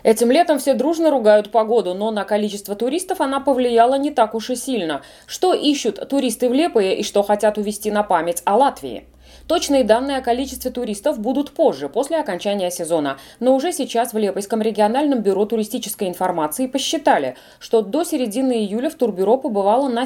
Этим летом все дружно ругают погоду, но на количество туристов она повлияла не так уж и сильно. Что ищут туристы в Лепое и что хотят увезти на память о Латвии? Точные данные о количестве туристов будут позже, после окончания сезона. Но уже сейчас в Лепойском региональном бюро туристической информации посчитали, что до середины июля в турбюро побывало на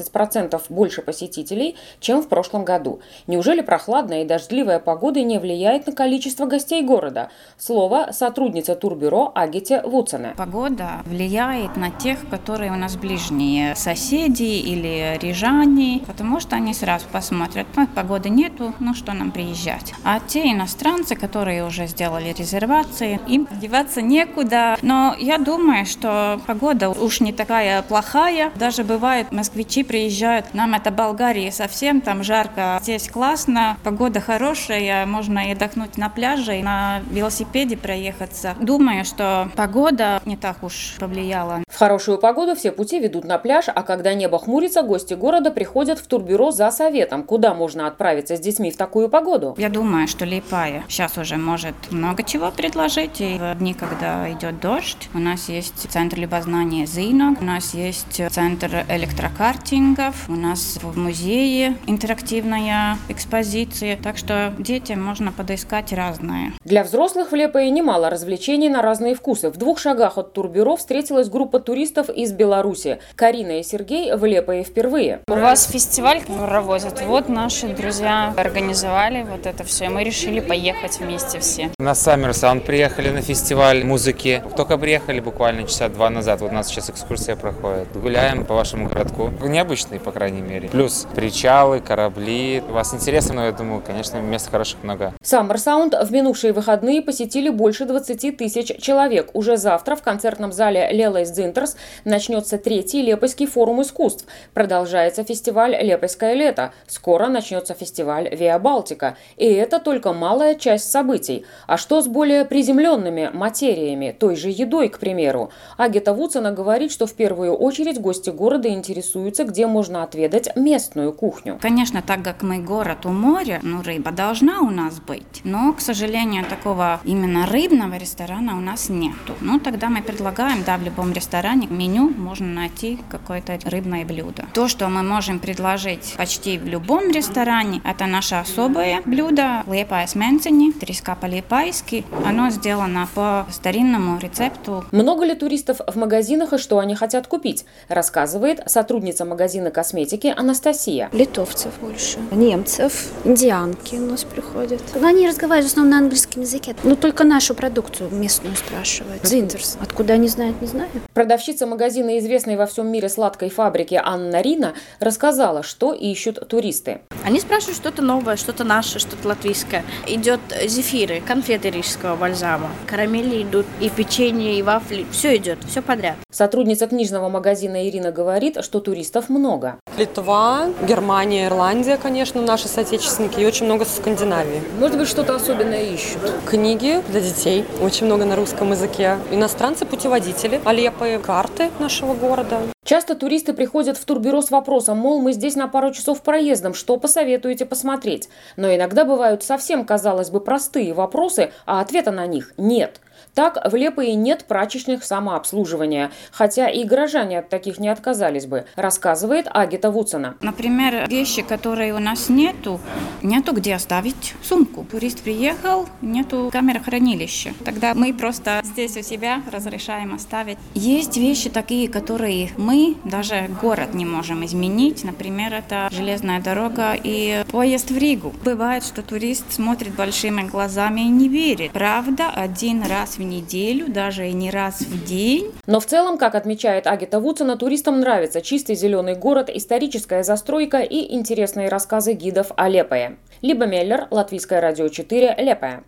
17% больше посетителей, чем в прошлом году. Неужели прохладная и дождливая погода не влияет на количество гостей города? Слово сотрудница турбюро Агите Вуцене. Погода влияет на тех, которые у нас ближние, соседи или рижане, потому что они сразу посмотрят, погоды нету, что нам приезжать. А те иностранцы, которые уже сделали резервации, им деваться некуда. Но я думаю, что погода уж не такая плохая. Даже бывает, москвичи приезжают, нам это Болгария совсем, там жарко. Здесь классно, погода хорошая, можно и отдохнуть на пляже, и на велосипеде проехаться. Думаю, что погода не так уж повлияла. В хорошую погоду все пути ведут на пляж, а когда небо хмурится, гости города приходят в турбюро за советом, куда можно отправиться с детьми в такую погоду. Я думаю, что Лиепая сейчас уже может много чего предложить. И в дни, когда идет дождь, у нас есть центр любознания Zīnogi, у нас есть центр электрокартингов, у нас в музее интерактивная экспозиция. Так что детям можно подыскать разное. Для взрослых в Лепое немало развлечений на разные вкусы. В 2 шагах от турбюро встретилась группа туристов из Беларуси. Карина и Сергей в Лепое впервые. У вас фестиваль проводят. Вот наши друзья организовали вот это все, и мы решили поехать вместе все. На Summer Sound приехали на фестиваль музыки. Только приехали буквально часа 2 назад. Вот у нас сейчас экскурсия проходит. Гуляем по вашему городку. Необычный, по крайней мере. Плюс причалы, корабли. Вас интересно, но я думаю, конечно, мест хороших много. Summer Sound в минувшие выходные посетили больше 20 тысяч человек. Уже завтра в концертном зале Lielais Dzintars начнется 3-й Лепойский форум искусств. Продолжается фестиваль «Лепойское лето». Скоро начнется фестиваль «Via Baltica». И это только малая часть событий. А что с более приземленными материями, той же едой, к примеру? Агита Вуцене говорит, что в первую очередь гости города интересуются, где можно отведать местную кухню. Конечно, так как мы город у моря, рыба должна у нас быть. Но, к сожалению, такого именно рыбного ресторана у нас нету. Тогда мы предлагаем, в любом ресторане меню можно найти какое-то рыбное блюдо. То, что мы можем предложить почти в любом ресторане, это наше особое блюдо Liepājas menciņi, треска по-лиепайски. Оно сделано по старинному рецепту. Много ли туристов в магазинах и что они хотят купить, рассказывает сотрудница магазина косметики Анастасия. Литовцев больше, немцев, индианки у нас приходят. Они разговаривают в основном на английском языке. Только нашу продукцию местную спрашивают. Дзинтерс. Откуда они знают, не знаю. Продавщица магазина, известной во всем мире сладкой фабрики Анна Рина, рассказала, что ищут туристы. Они спрашивают что-то новое, что-то наше, что-то латвийское. Идет зефиры, конфеты рижского бальзама, карамели идут, и печенье, и вафли. Все идет, все подряд. Сотрудница книжного магазина Ирина говорит, что туристов много. Литва, Германия, Ирландия, конечно, наши соотечественники, и очень много со Скандинавии. Может быть, что-то особенное ищут? Книги для детей, очень много на русском языке. Иностранцы-путеводители, Лепое, карты нашего города. Часто туристы приходят в турбюро с вопросом, мол, мы здесь на пару часов проездом, что посоветуете посмотреть? Но иногда бывают совсем, казалось бы, простые вопросы, а ответа на них нет. Так, в Лепое нет прачечных самообслуживания, хотя и горожане от таких не отказались бы, рассказывает Агита Вуцене. Например, вещи, которые у нас нету где оставить сумку. Турист приехал, нету камеры-хранилища. Тогда мы просто здесь у себя разрешаем оставить. Есть вещи такие, которые мы даже город не можем изменить. Например, это железная дорога и поезд в Ригу. Бывает, что турист смотрит большими глазами и не верит. Правда, один раз в неделю, даже и не раз в день. Но в целом, как отмечает Агита Вуцене, туристам нравится чистый зеленый город, историческая застройка и интересные рассказы гидов о Лепое. Либа Меллер, Латвийское радио 4, Лепое.